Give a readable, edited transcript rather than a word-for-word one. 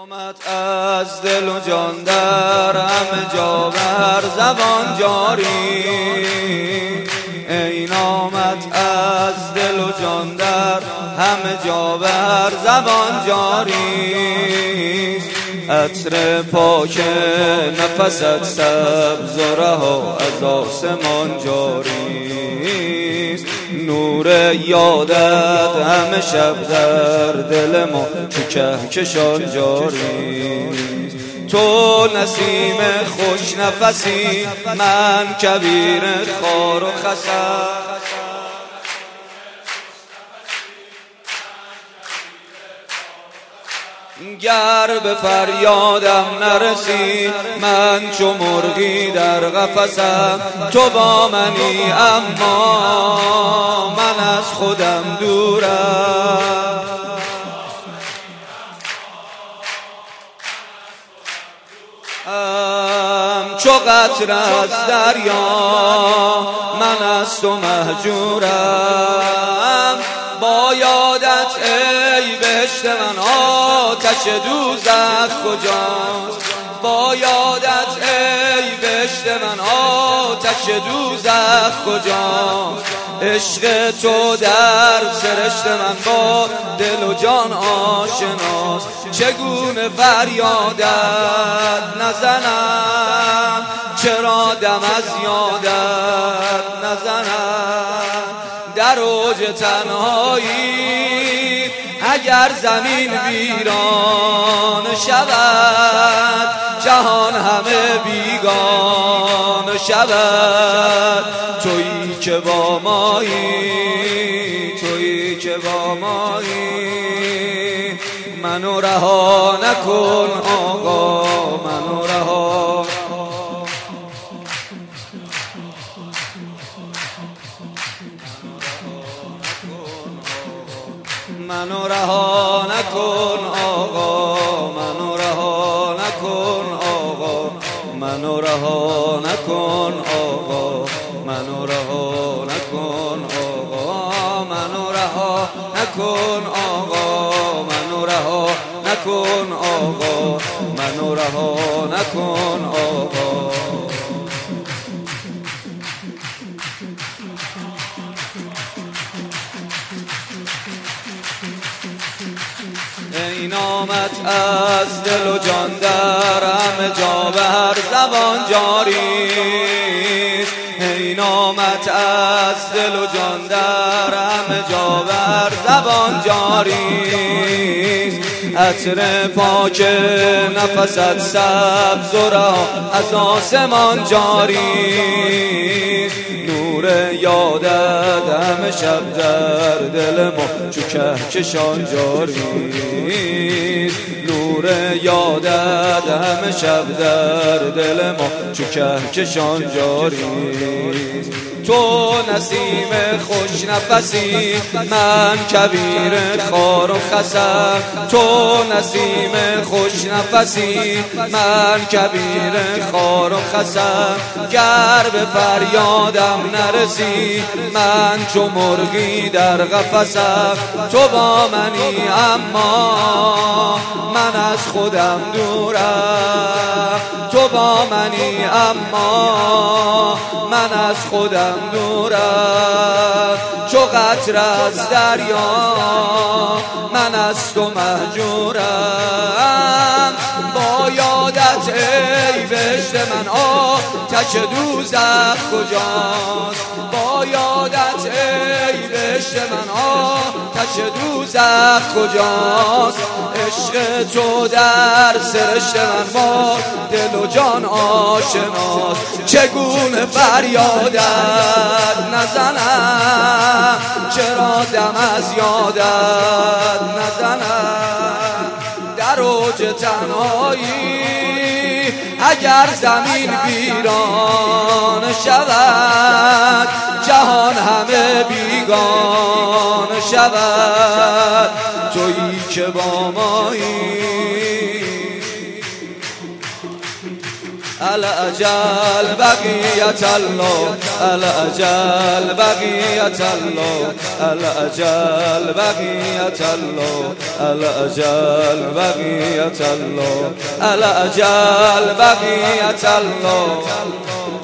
نامت از دل و جان در همه جا بر زبان جاری. ای نامت از دل و جان در همه جا بر زبان جاری. عطر پاک نفست سبز و رها از آسمان جاری. نور یادت همه شب در دل ما چو کهکشان جاری. تو نسیم خوش نفسی، من کبیر خار و خسم. گر به فریادم نرسی، من چو مرغی در قفسم. تو با منی اما من از خودم دورم. چو قطره از دریا من از تو مهجورم. با یادت ای بهشت من آتش دوزخ کجاست؟ با یادت ای بهشت من آتش دوزخ کجاست؟ عشق تو در سرشت من با دل و جان آشناست. چگونه فریادت نزنم، چرا دم از یادت نزنم؟ در اوج تنهایی اگر زمین ویران شود، جهان همه بیگانه شود. تویی که با مایی، تویی که با مایی. منو رها نکن آقا، منو رها. منو رها نکن آقا، منو رها نکن آقا. منو رها نکن آقا، منو رها نکن آقا. منو رها نکن آقا، منو رها نکن آقا. منو رها نکن آقا. ای نامت از دل و جان در همه جا بر زبان جاری. ای نامت از دل و جان در همه جا بر زبان جاری. عطر پاک نفست سبز و رها از آسمان جاری. نور یادت همه شب در دل ما چو کهکشان جاری. نور یادت همه شب در دل ما چو کهکشان جاری. تو نسیم خوش نفسی، من کبیر خار و خسم. تو نسیم خوش نفسی، من کبیر خار و خسم. گر به فریادم نرسی، من چو مرغی در قفسم. تو با منی اما من از خودم دورم. تو با منی اما من از خودم دورم. چو قطره از دریا من از تو مهجورم. با یادت ای بهشت من آتش دوزخ کجاست؟ با یادت ای بهشت من آتش دوزخ کجاست؟ عشق تو در سرشت من با دل و جان آشناست. چگونه فریادت نزنم، چرا دم از یادت نزنم؟ در اوج تنهایی اگر زمین ویران شود، جهان همه بیگانه شود. تویی که با مایی الأجل بقية الله الأجل بقية الله الأجل بقية الله الأجل بقية الله الأجل بقية الله